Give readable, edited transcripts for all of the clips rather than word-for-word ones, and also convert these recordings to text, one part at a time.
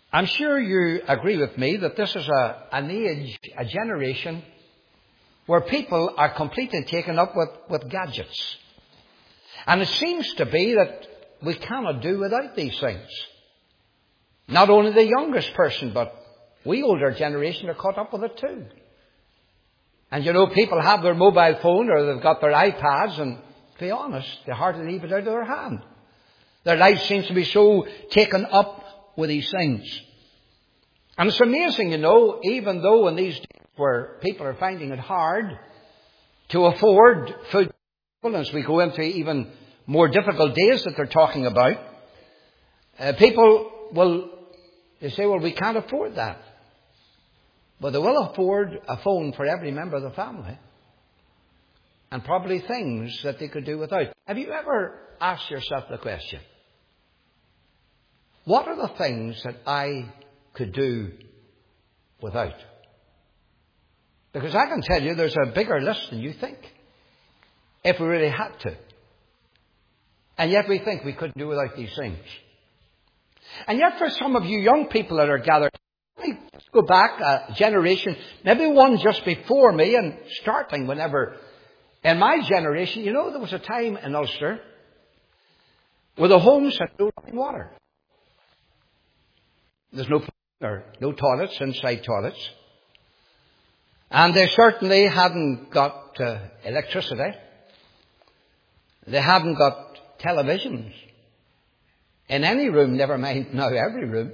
I'm sure you agree with me that this is an age, a generation, where people are completely taken up with gadgets. And it seems to be that we cannot do without these things. Not only the youngest person, but we older generation are caught up with it too. And you know, people have their mobile phone or they've got their iPads, and to be honest, they hardly leave it out of their hand. Their life seems to be so taken up with these things. And it's amazing, you know, even though in these days where people are finding it hard to afford food, as we go into even more difficult days that they're talking about, people they say, well, we can't afford that. But they will afford a phone for every member of the family. And probably things that they could do without. Have you ever asked yourself the question, what are the things that I could do without? Because I can tell you there's a bigger list than you think, if we really had to. And yet we think we couldn't do without these things. And yet for some of you young people that are gathered, let's go back a generation, maybe one just before me, and starting whenever, in my generation, you know, there was a time in Ulster where the homes had no running water. There's no toilets, inside toilets. And they certainly hadn't got electricity. They hadn't got televisions in any room, never mind now every room.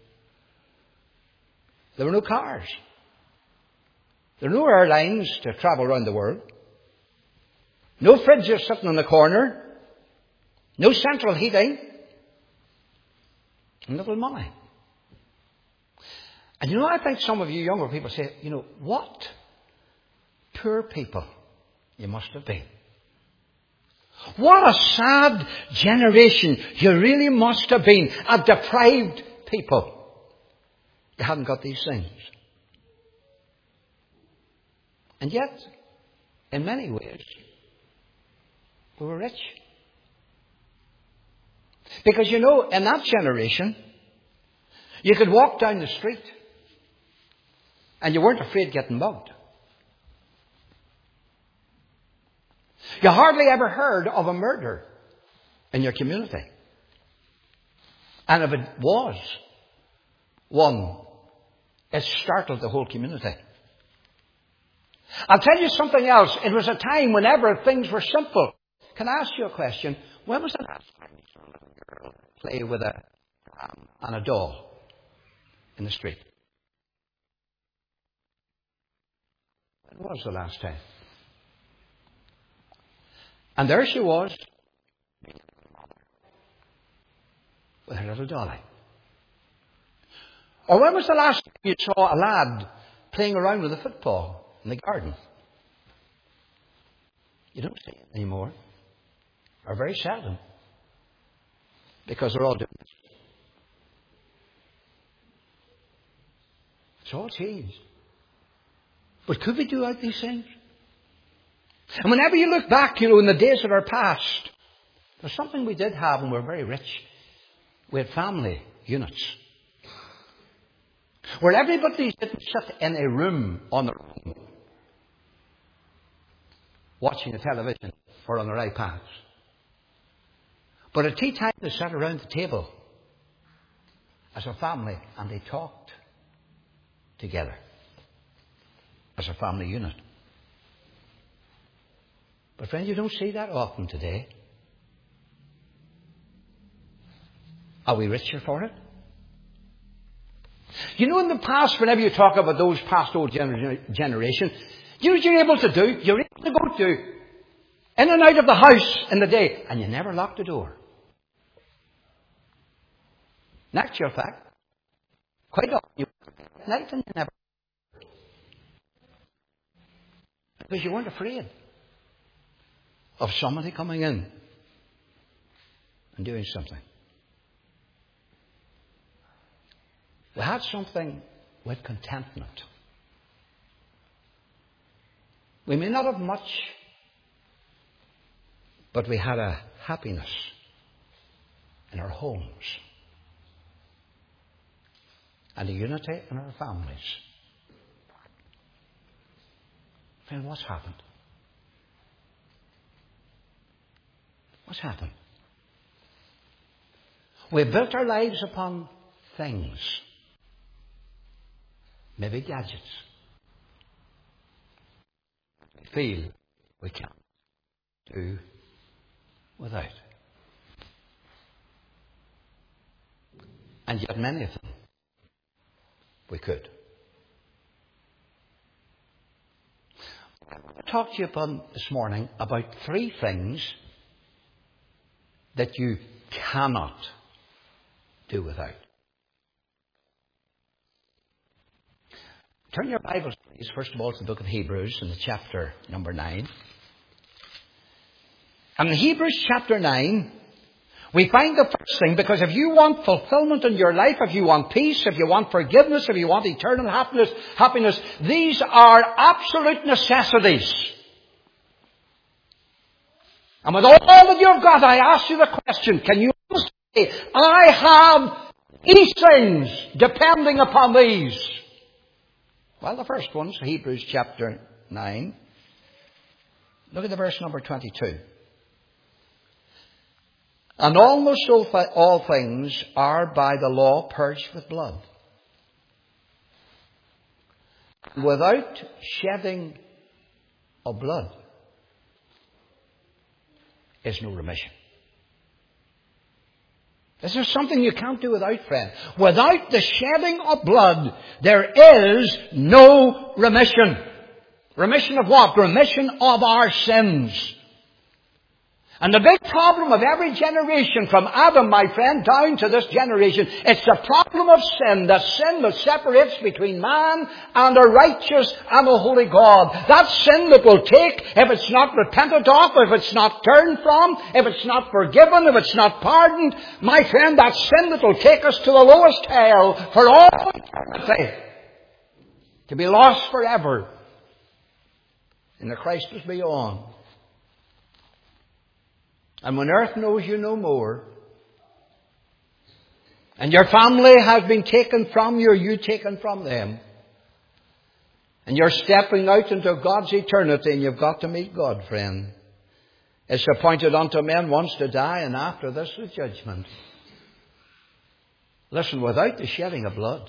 There were no cars. There were no airlines to travel around the world. No fridges sitting in the corner. No central heating. And little money. And you know, I think some of you younger people say, you know, what poor people you must have been. What a sad generation you really must have been. A deprived people. You hadn't got these things. And yet, in many ways, we were rich. Because you know, in that generation, you could walk down the street and you weren't afraid of getting mugged. You hardly ever heard of a murder in your community. And if it was one, it startled the whole community. I'll tell you something else. It was a time whenever things were simple. Can I ask you a question? When was the last time you saw a little girl play with a and a doll in the street? When was the last time? And there she was with her little dolly. Or when was the last time you saw a lad playing around with a football in the garden? You don't see it anymore. Or very seldom. Because they're all doing it. It's all changed. But could we do out these things? And whenever you look back, you know, in the days that are past, there's something we did have and we're very rich. We had family units. Where everybody didn't sit in a room on their own, watching the television or on their iPads. But at tea time they sat around the table as a family and they talked together as a family unit. But friends, you don't see that often today. Are we richer for it? You know, in the past, whenever you talk about those past old generation, you know what you're able to do? You're able to go to in and out of the house in the day, and you never lock the door. In actual fact, quite often you work at night and you never. Because you weren't afraid of somebody coming in and doing something. We had something with contentment. We may not have much, but we had a happiness in our homes. and the unity in our families. Friend, what's happened? What's happened? We've built our lives upon things. Maybe gadgets. We feel we can't do without. And yet many of them we could. I want to talk to you this morning about 3 things that you cannot do without. Turn your Bibles, please, first of all, to the book of Hebrews in the chapter number 9. And in Hebrews chapter 9, we find the first thing, because if you want fulfillment in your life, if you want peace, if you want forgiveness, if you want eternal happiness, these are absolute necessities. And with all that you've got, I ask you the question, can you say, I have these things depending upon these? Well, the first one's Hebrews chapter 9. Look at the verse number 22. And almost all things are by the law purged with blood. Without shedding of blood is no remission. Is there something you can't do without, friend? Without the shedding of blood, there is no remission. Remission of what? Remission of our sins. And the big problem of every generation, from Adam, my friend, down to this generation, it's the problem of sin, the sin that separates between man and a righteous and a holy God. That sin that will take, if it's not repented of, if it's not turned from, if it's not forgiven, if it's not pardoned, my friend, that sin that will take us to the lowest hell for all eternity, to be lost forever in the Christless beyond. And when earth knows you no more, and your family has been taken from you, or you taken from them, and you're stepping out into God's eternity, and you've got to meet God, friend. It's appointed unto men once to die, and after this the judgment. Listen, without the shedding of blood,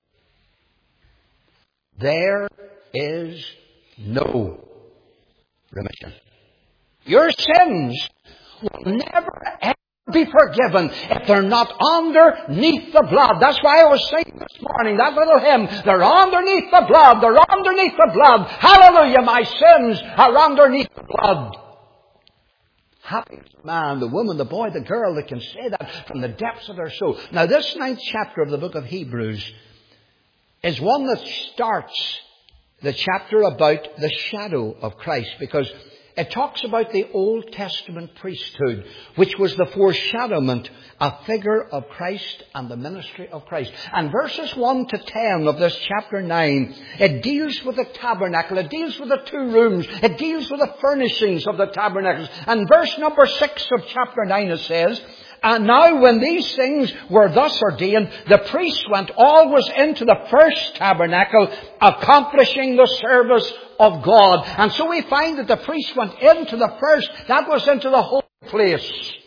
there is no remission. Your sins will never ever be forgiven if they're not underneath the blood. That's why I was singing this morning, that little hymn. They're underneath the blood. They're underneath the blood. Hallelujah, my sins are underneath the blood. Happy is the man, the woman, the boy, the girl that can say that from the depths of their soul. Now, this 9th chapter of the book of Hebrews is one that starts the chapter about the shadow of Christ, because it talks about the Old Testament priesthood, which was the foreshadowment, a figure of Christ and the ministry of Christ. And verses 1 to 10 of this chapter 9, it deals with the tabernacle. It deals with the 2 rooms. It deals with the furnishings of the tabernacles. And verse number 6 of chapter 9, it says, and now when these things were thus ordained, the priests went always into the first tabernacle, accomplishing the service of God. And so we find that the priests went into the first, that was into the holy place,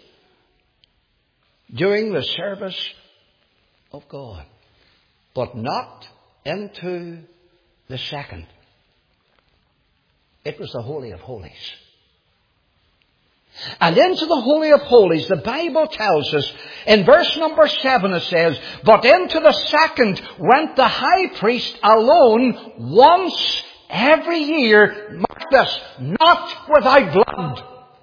doing the service of God. But not into the second. It was the Holy of Holies. And into the Holy of Holies, the Bible tells us, in verse number 7 it says, but into the second went the high priest alone once every year, mark this, not without blood.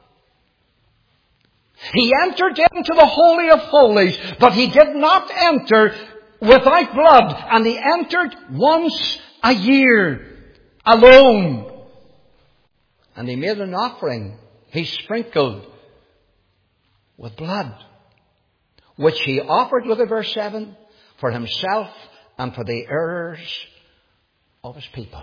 He entered into the Holy of Holies, but he did not enter without blood, and he entered once a year, alone. And he made an offering. He sprinkled with blood, which he offered, look at verse 7, for himself and for the errors of his people.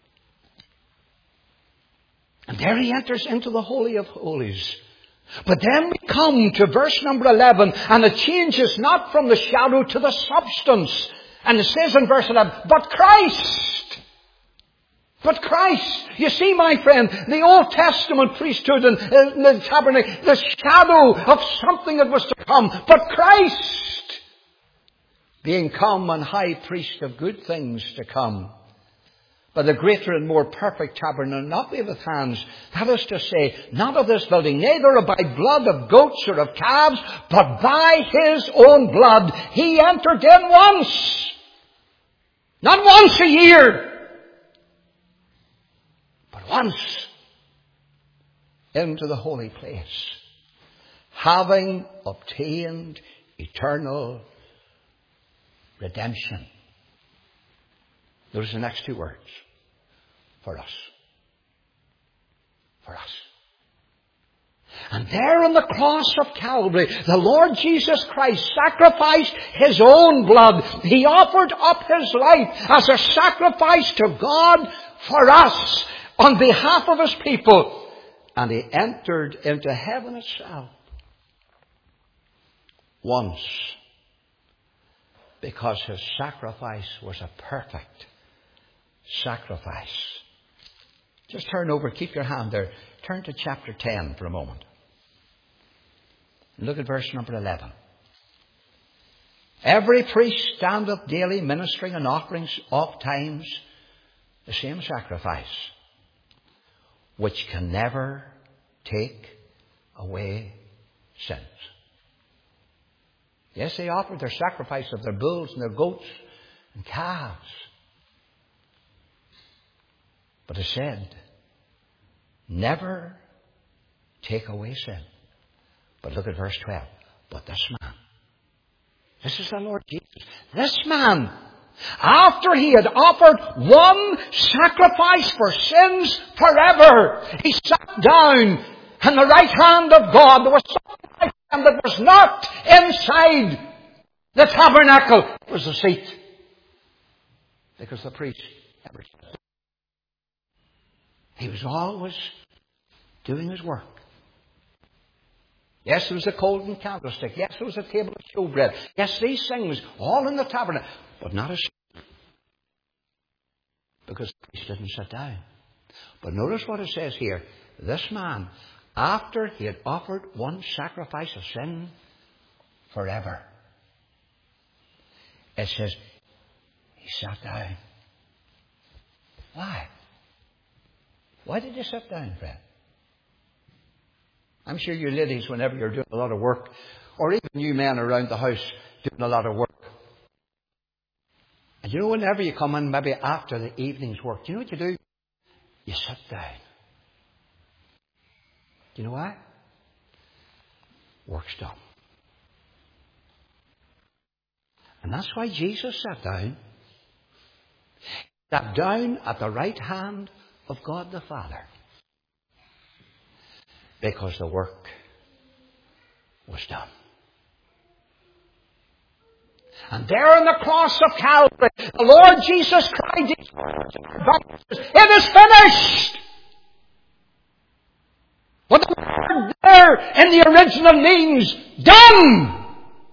And there he enters into the Holy of Holies. But then we come to verse number 11, and it changes not from the shadow to the substance. And it says in verse 11, but Christ. But Christ. You see, my friend, the Old Testament priesthood and the tabernacle, the shadow of something that was to come. But Christ, being come and high priest of good things to come, by the greater and more perfect tabernacle, not made with hands, that is to say, not of this building, neither by blood of goats or of calves, but by his own blood, he entered in once. Not once a year, but once into the holy place, having obtained eternal redemption. Notice the next two words. For us. For us. And there on the cross of Calvary, the Lord Jesus Christ sacrificed his own blood. He offered up his life as a sacrifice to God for us on behalf of his people. And he entered into heaven itself once, because his sacrifice was a perfect sacrifice. Just turn over, keep your hand there. Turn to chapter 10 for a moment. Look at verse number 11. Every priest standeth daily ministering and offerings oft times the same sacrifice, which can never take away sins. Yes, they offered their sacrifice of their bulls and their goats and calves. But it said, never take away sin. But look at verse 12. But this man, this is the Lord Jesus, this man, after he had offered one sacrifice for sins forever, he sat down in the right hand of God. There was something right hand that was not inside the tabernacle. It was the seat. Because the priest never sat. He was always doing his work. Yes, there was a golden candlestick. Yes, there was a table of showbread. Yes, these things, all in the tabernacle. But not a seat. Because the priest didn't sit down. But notice what it says here. This man, after he had offered one sacrifice of sin forever, it says, he sat down. Why? Why did you sit down, friend? I'm sure you ladies, whenever you're doing a lot of work, or even you men around the house doing a lot of work, and you know, whenever you come in, maybe after the evening's work, do you know what you do? You sit down. Do you know why? Work's done. And that's why Jesus sat down. Sat down at the right hand of God the Father. Because the work was done. And there on the cross of Calvary, the Lord Jesus cried, it is finished! What the word there in the original means, done!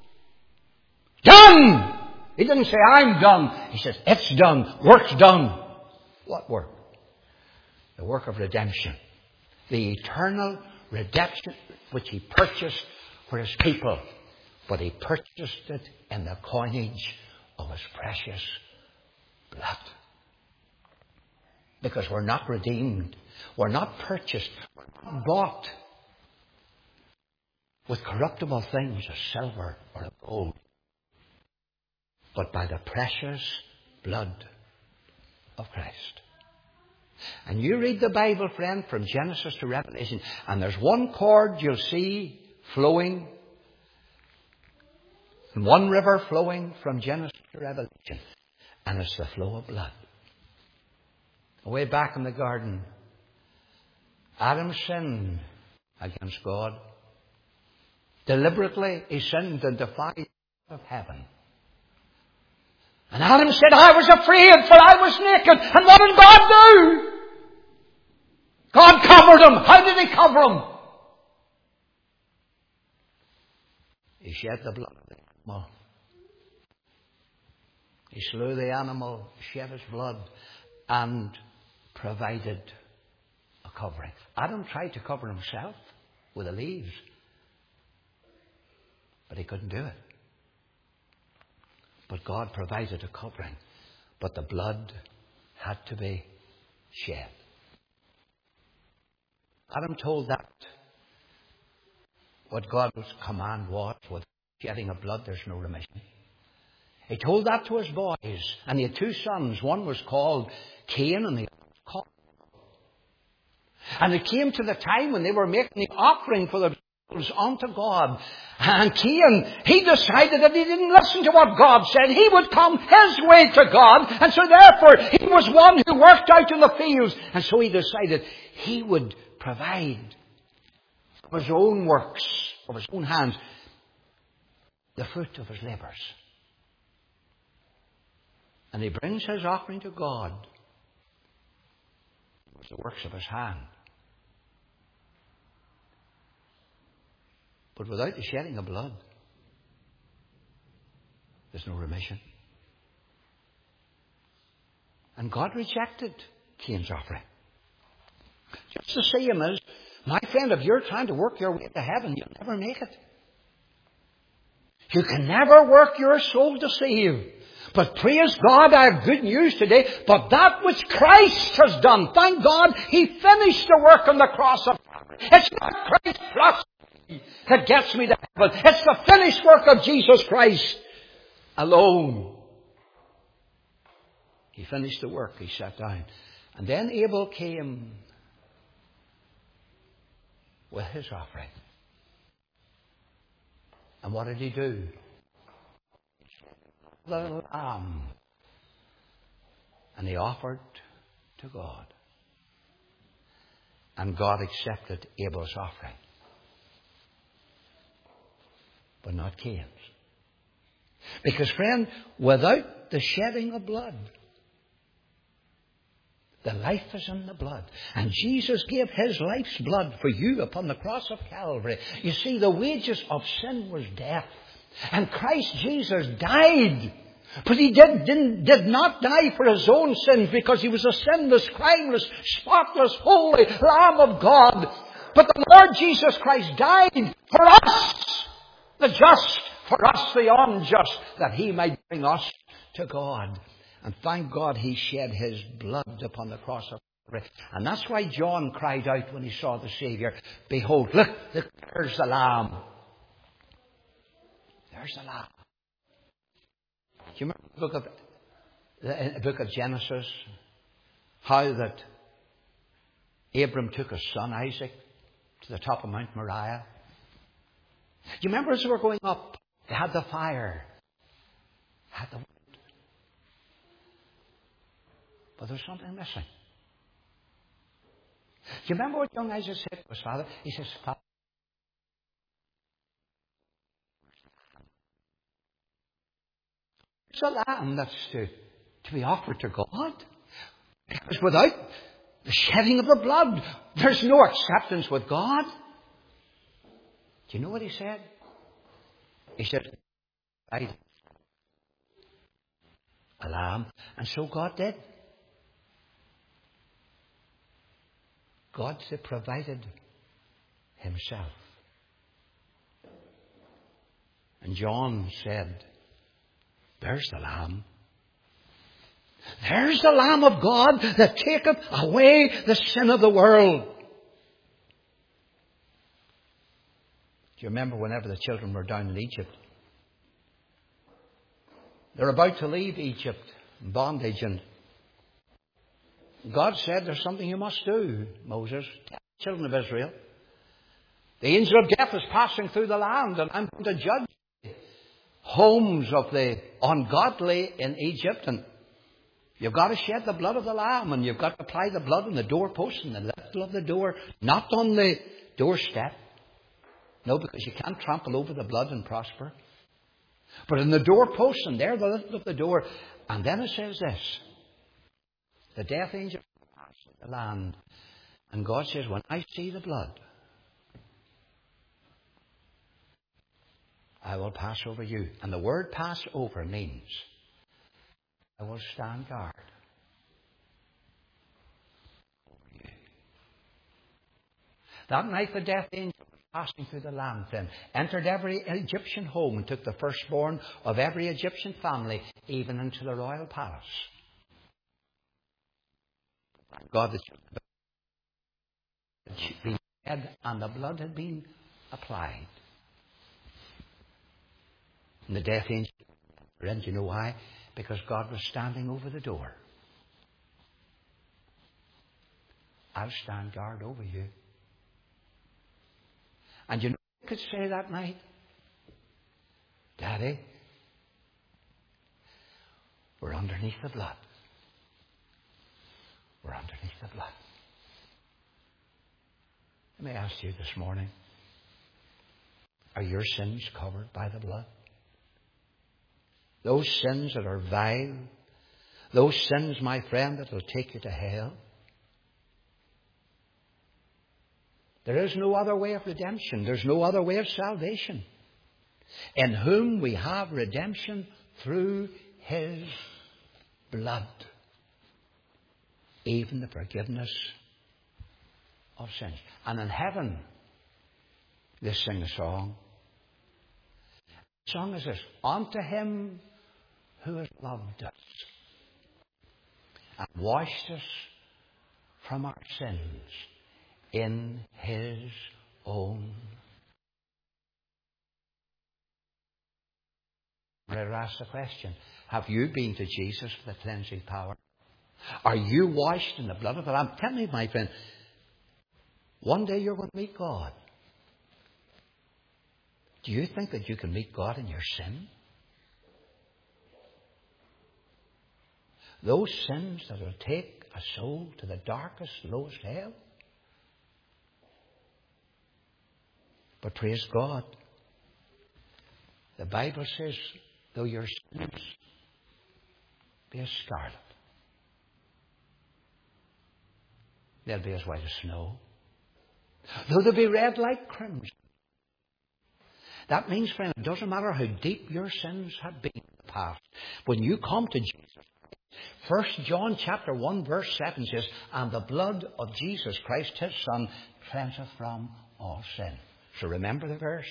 Done! He didn't say, I'm done. He says, it's done. Work's done. What work? The work of redemption. The eternal redemption which he purchased for his people. But he purchased it in the coinage of his precious blood. Because we're not redeemed. We're not purchased. We're not bought with corruptible things of silver or of gold. But by the precious blood of Christ. And you read the Bible, friend, from Genesis to Revelation, and there's one cord you'll see flowing, and one river flowing from Genesis to Revelation, and it's the flow of blood. Way back in the garden, Adam sinned against God. Deliberately, he sinned and defied the of heaven. And Adam said, I was afraid, for I was naked. And what did God do? God covered him. How did he cover him? He shed the blood of the animal. He slew the animal, shed his blood, and provided a covering. Adam tried to cover himself with the leaves, but he couldn't do it. But God provided a covering. But the blood had to be shed. Adam told that what God's command was, with shedding of blood there's no remission. He told that to his boys, and he had two sons. One was called Cain and the other was called. And it came to the time when they were making the offering for themselves unto God. And Cain, he decided that he didn't listen to what God said. He would come his way to God. And so therefore, he was one who worked out in the fields. And so he decided he would provide of his own works, of his own hands, the fruit of his labours. And he brings his offering to God. It's the works of his hand. But without the shedding of blood, there's no remission. And God rejected Cain's offering. Just the same as, my friend, if you're trying to work your way to heaven, you'll never make it. You can never work your soul to save. But praise God, I have good news today. But that which Christ has done, thank God, He finished the work on the cross of Calvary. It's not Christ plus that gets me to heaven. It's the finished work of Jesus Christ alone. He finished the work. He sat down. And then Abel came with his offering. And what did he do? The lamb. And he offered to God. And God accepted Abel's offering. But not Cain's. Because, friend, without the shedding of blood, the life is in the blood. And Jesus gave His life's blood for you upon the cross of Calvary. You see, the wages of sin was death. And Christ Jesus died. But He did not die for His own sins, because He was a sinless, crimeless, spotless, holy Lamb of God. But the Lord Jesus Christ died for us, the just, for us, the unjust, that He might bring us to God. And thank God He shed His blood upon the cross of Calvary. And that's why John cried out when he saw the Saviour, "Behold, look, there's the Lamb. There's the Lamb." Do you remember the book of Genesis? How that Abram took his son Isaac to the top of Mount Moriah. Do you remember as they were going up, they had the fire, had the wood. But there was something missing. Do you remember what young Isaac said to his father? He says, "Father, it's a lamb that's to be offered to God." Because without the shedding of the blood, there's no acceptance with God. Do you know what he said? He said, "I a lamb." And so God did. God provided Himself. And John said, "There's the Lamb. There's the Lamb of God that taketh away the sin of the world." Do you remember whenever the children were down in Egypt? They're about to leave Egypt in bondage, and God said, "There's something you must do, Moses. Tell the children of Israel. The angel of death is passing through the land, and I'm going to judge the homes of the ungodly in Egypt. And you've got to shed the blood of the lamb, and you've got to apply the blood on the doorpost and the lintel of the door, not on the doorstep. No, because you can't trample over the blood and prosper. But in the doorpost, and there the lintel of the door." And then it says this: the death angel passed the land. And God says, "When I see the blood, I will pass over you." And the word "pass over" means I will stand guard. That night the death angel was passing through the land then, entered every Egyptian home and took the firstborn of every Egyptian family, even into the royal palace. God had been dead and the blood had been applied. And the death angel entered. Do you know why? Because God was standing over the door. I'll stand guard over you. And you know what he could say that night? Daddy, we're underneath the blood. We're underneath the blood. Let me ask you this morning, are your sins covered by the blood? Those sins that are vile, those sins, my friend, that will take you to hell. There is no other way of redemption. There's no other way of salvation. In whom we have redemption through His blood. Even the forgiveness of sins. And in heaven, they sing a song. The song is this: unto Him who has loved us and washed us from our sins in His own. I ask the question, have you been to Jesus for the cleansing power? Are you washed in the blood of the Lamb? Tell me, my friend, one day you're going to meet God. Do you think that you can meet God in your sin? Those sins that will take a soul to the darkest, lowest hell? But praise God, the Bible says, though your sins be as scarlet, they'll be as white as snow. Though they be red like crimson. That means, friend, it doesn't matter how deep your sins have been in the past. When you come to Jesus, 1 John chapter 1 verse 7 says, and the blood of Jesus Christ, His Son, cleanseth from all sin. So remember the verse.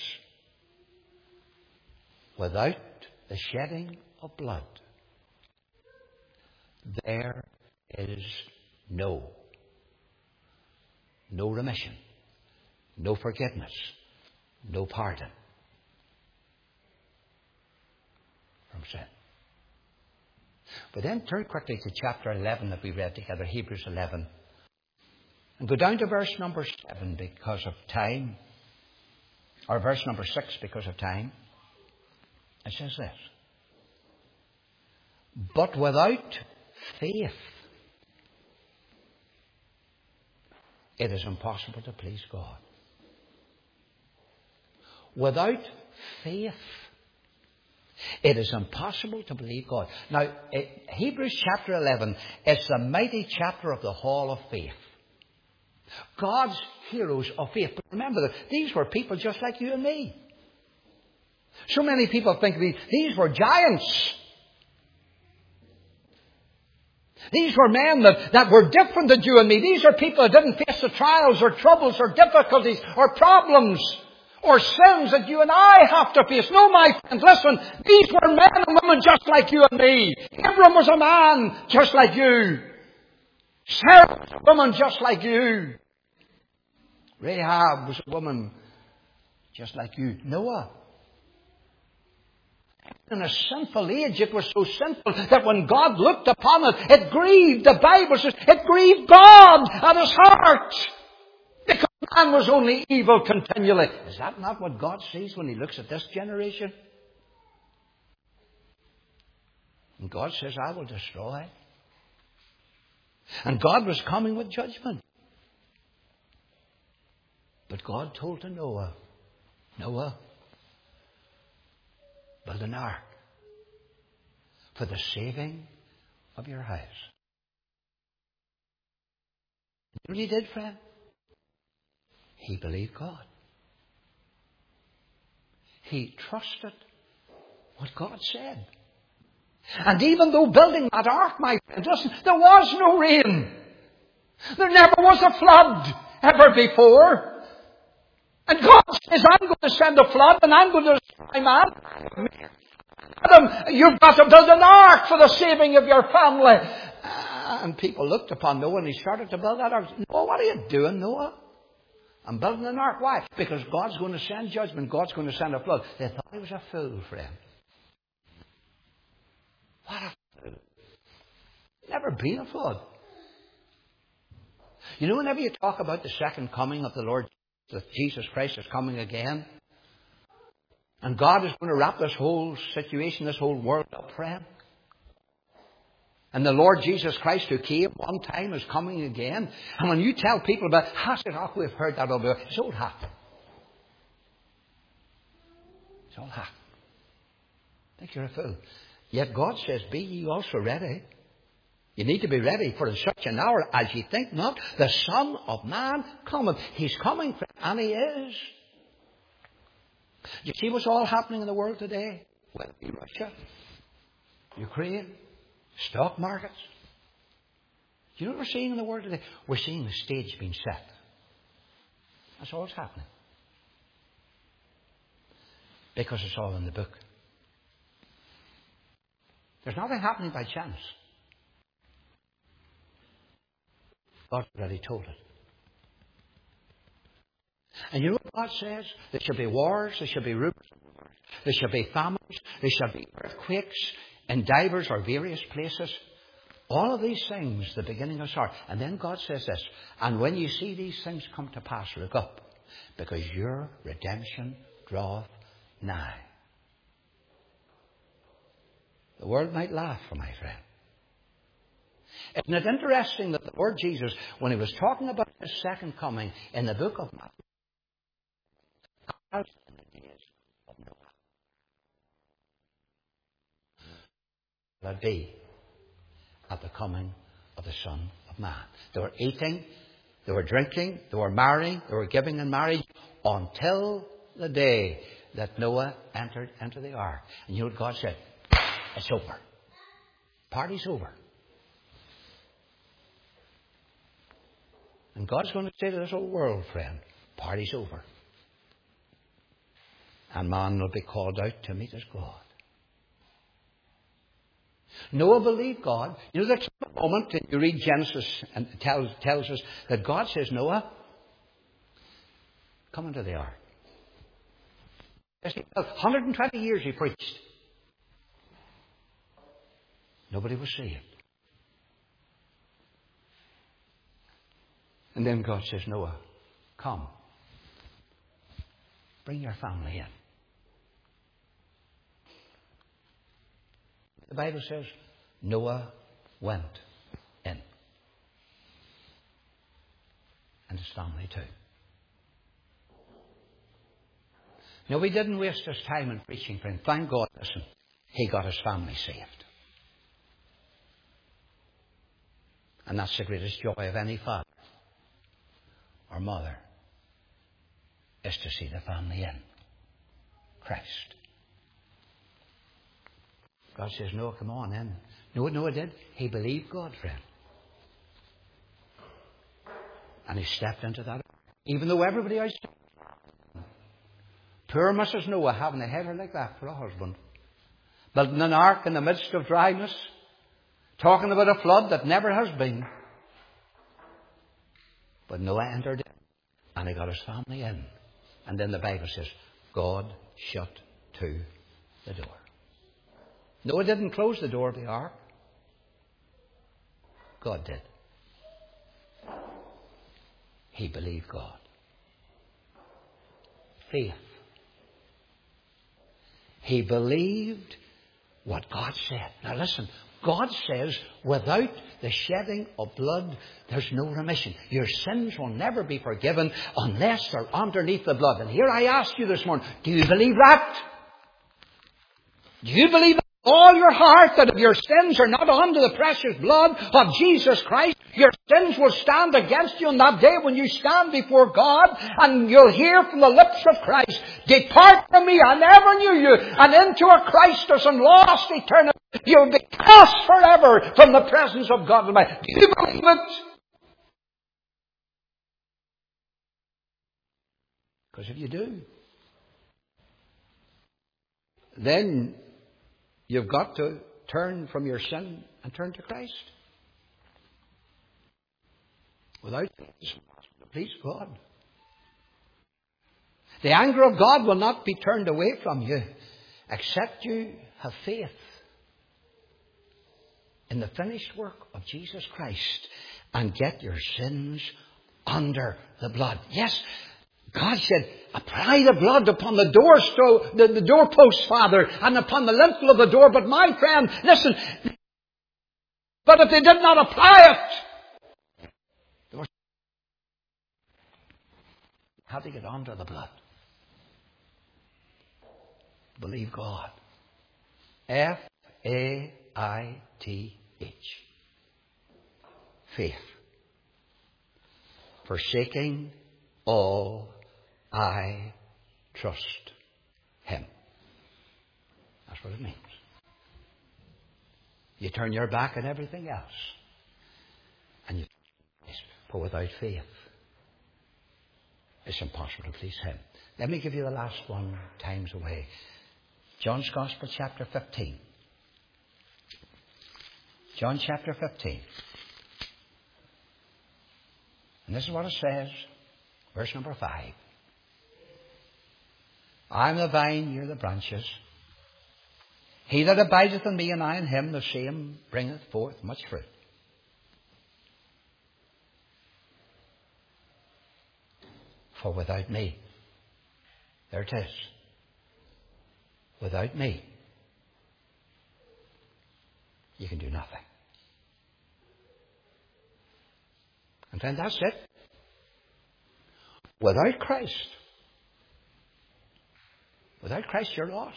Without the shedding of blood, there is no remission, no forgiveness, no pardon from sin. But then turn quickly to chapter 11 that we read together, Hebrews 11. And go down to verse number 7 because of time. Or verse number 6 because of time. It says this. But without faith, it is impossible to please God. Without faith, it is impossible to believe God. Now, Hebrews chapter 11 is the mighty chapter of the Hall of Faith. God's heroes of faith. But remember that these were people just like you and me. So many people think these were giants. These were men that were different than you and me. These are people that didn't face the trials or troubles or difficulties or problems or sins that you and I have to face. No, my friends, listen. These were men and women just like you and me. Abraham was a man just like you. Sarah was a woman just like you. Rahab was a woman just like you. Noah. In a sinful age, it was so sinful that when God looked upon it, it grieved, the Bible says, it grieved God at His heart. Because man was only evil continually. Is that not what God sees when He looks at this generation? And God says, I will destroy. And God was coming with judgment. But God told to Noah, Noah, build an ark for the saving of your house. You know what he did, friend? He believed God. He trusted what God said. And even though building that ark, my friend, listen, there was no rain. There never was a flood ever before. And God says, I'm going to send a flood and I'm going to destroy man. Adam, you've got to build an ark for the saving of your family. And people looked upon Noah and he started to build that ark. Noah, what are you doing, Noah? I'm building an ark. Why? Because God's going to send judgment. God's going to send a flood. They thought he was a fool, friend. What a fool. Never been a flood. You know, whenever you talk about the second coming of the Lord, that Jesus Christ is coming again, and God is going to wrap this whole situation, this whole world up, friend. And the Lord Jesus Christ who came one time is coming again. And when you tell people about it, we've heard that all before. It's old hat. It's old hat. I think you're a fool. Yet God says, be ye also ready. You need to be ready, for in such an hour as ye think not, the Son of Man cometh. He's coming, and he is. Do you see what's all happening in the world today? Whether it be Russia, Ukraine, stock markets. Do you know what we're seeing in the world today? We're seeing the stage being set. That's all that's happening. Because it's all in the book. There's nothing happening by chance. God already told it. And you know what God says? There shall be wars, there shall be rumors of wars, there shall be famines, there shall be earthquakes in divers or various places. All of these things, the beginning of sorrow. And then God says this, and when you see these things come to pass, look up, because your redemption draweth nigh. The world might laugh, my friend. Isn't it interesting that the Lord Jesus, when he was talking about his second coming in the book of Matthew, in the days of Noah, will be at the coming of the Son of Man. They were eating, they were drinking, they were marrying, they were giving in marriage until the day that Noah entered into the ark. And you know what God said? It's over. Party's over. And God's going to say to this whole world, friend, party's over. And man will be called out to meet his God. Noah believed God. You know, there's a moment that you read Genesis and it tells us that God says, Noah, come into the ark. 120 years he preached. Nobody was saved. And then God says, Noah, come. Bring your family in. The Bible says, Noah went in. And his family too. No, he didn't waste his time in preaching, friend. Thank God, listen, he got his family saved. And that's the greatest joy of any father or mother, is to see the family in Christ. God says, Noah, come on in. No, Noah did. He believed God, friend. And he stepped into that. Even though everybody else... Poor Mrs. Noah having a header like that for a husband. Building an ark in the midst of dryness. Talking about a flood that never has been. But Noah entered in. And he got his family in. And then the Bible says, God shut to the door. Noah didn't close the door of the ark. God did. He believed God. Faith. He believed what God said. Now listen, God says, without the shedding of blood, there's no remission. Your sins will never be forgiven unless they're underneath the blood. And here I ask you this morning, do you believe that? Do you believe with all your heart that if your sins are not under the precious blood of Jesus Christ, your sins will stand against you on that day when you stand before God, and you'll hear from the lips of Christ, depart from me, I never knew you, and into a Christless and lost eternity You'll be cast forever from the presence of God Almighty. Do you believe it? Because if you do, then you've got to turn from your sin and turn to Christ. Without faith, please God. The anger of God will not be turned away from you except you have faith in the finished work of Jesus Christ and get your sins under the blood. Yes, God said, apply the blood upon the the doorpost, Father, and upon the lintel of the door. But my friend, listen, but if they did not apply it, they had to get under the blood. Believe God. Faith. Faith. Forsaking all, I trust Him. That's what it means. You turn your back on everything else. And you, for without faith, it's impossible to please Him. Let me give you the last one, time's away. John's Gospel, chapter 15. John chapter 15. And this is what it says, verse number 5. I am the vine, ye are the branches. He that abideth in me, and I in him, the same bringeth forth much fruit. For without me, there it is. Without me, you can do nothing. And friend, that's it. Without Christ, you're lost.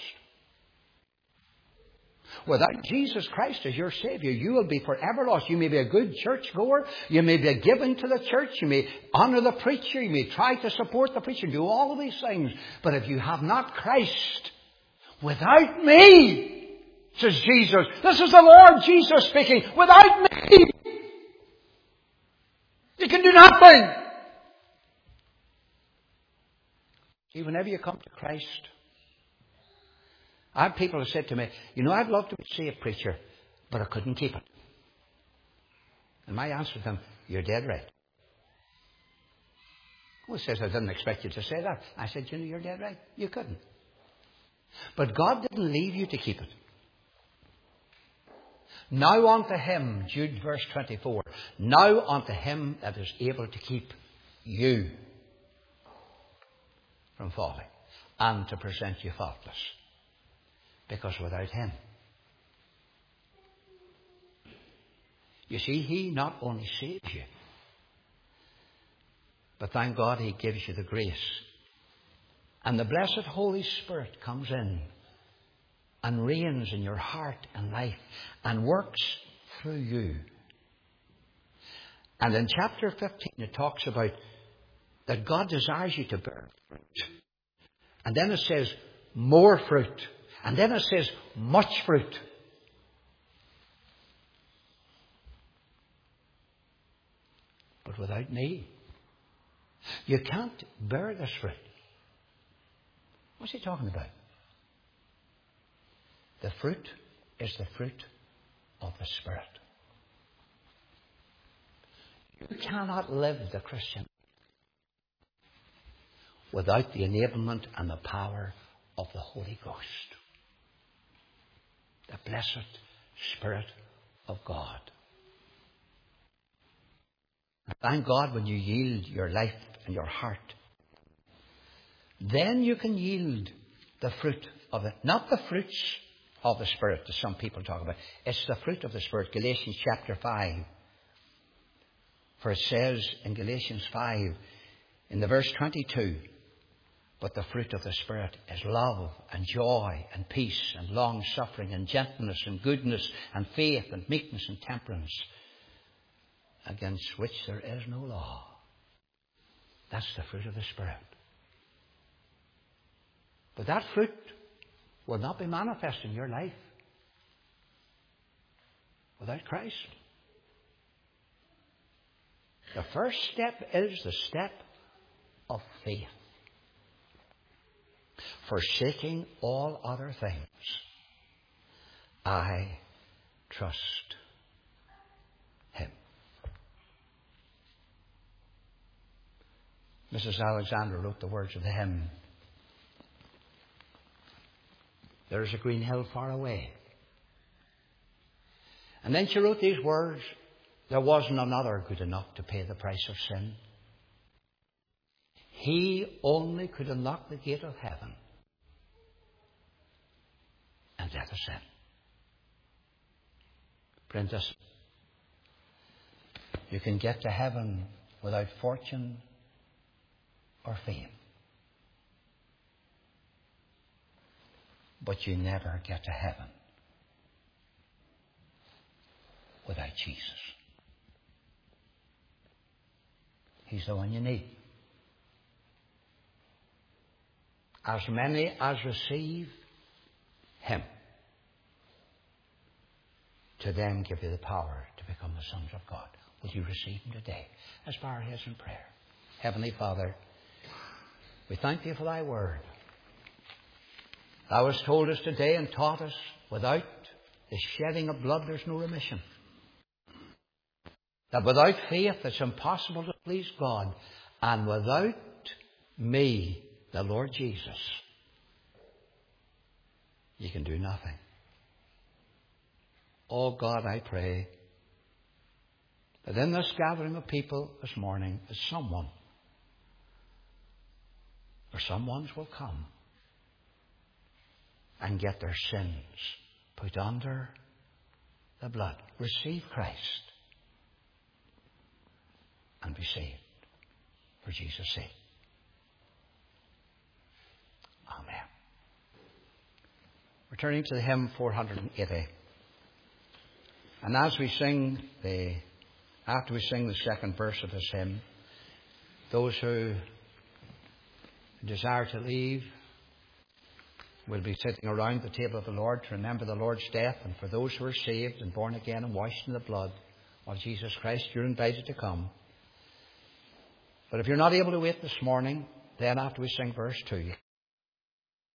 Without Jesus Christ as your Savior, you will be forever lost. You may be a good church goer. You may be given to the church. You may honour the preacher. You may try to support the preacher. Do all of these things. But if you have not Christ, without me, says Jesus. This is the Lord Jesus speaking. Without me, you can do nothing. See, whenever you come to Christ, I have people who said to me, I'd love to be a saved preacher, but I couldn't keep it. And my answer to them, you're dead right. Well, he says, I didn't expect you to say that. I said, you're dead right. You couldn't. But God didn't leave you to keep it. Now unto Him, Jude verse 24, now unto Him that is able to keep you from falling and to present you faultless. Because without Him, you see, He not only saves you, but thank God He gives you the grace. And the blessed Holy Spirit comes in and reigns in your heart and life and works through you. And in chapter 15 it talks about that God desires you to bear fruit. And then it says more fruit. And then it says much fruit. But without me, you can't bear this fruit. What's he talking about? The fruit is the fruit of the Spirit. You cannot live the Christian without the enablement and the power of the Holy Ghost. The blessed Spirit of God. And thank God when you yield your life and your heart, then you can yield the fruit of it. Not the fruits of the Spirit that some people talk about. It's the fruit of the Spirit. Galatians chapter 5. For it says in Galatians 5, in the verse 22, but the fruit of the Spirit is love and joy and peace and long-suffering and gentleness and goodness and faith and meekness and temperance, against which there is no law. That's the fruit of the Spirit. But that fruit will not be manifest in your life without Christ. The first step is the step of faith. Forsaking all other things, I trust Him. Mrs. Alexander wrote the words of the hymn, "There is a green hill far away." And then she wrote these words, "There wasn't another good enough to pay the price of sin. He only could unlock the gate of heaven and death of sin." Friends, you can get to heaven without fortune or fame, but you never get to heaven without Jesus. He's the one you need. As many as receive Him, to them give you the power to become the sons of God. Will you receive Him today? Let's bow our heads in prayer. Heavenly Father, we thank You for Thy word. Thou hast told us today and taught us, without the shedding of blood there's no remission. That without faith it's impossible to please God. And without me, the Lord Jesus, You can do nothing. Oh God, I pray that in this gathering of people this morning, that someone or someone's will come and get their sins put under the blood. Receive Christ and be saved for Jesus' sake. Amen. Returning to the hymn 480. And as we sing after we sing the second verse of this hymn, those who desire to leave will be sitting around the table of the Lord to remember the Lord's death. And for those who are saved and born again and washed in the blood of Jesus Christ, you're invited to come. But if you're not able to wait this morning, then after we sing verse 2,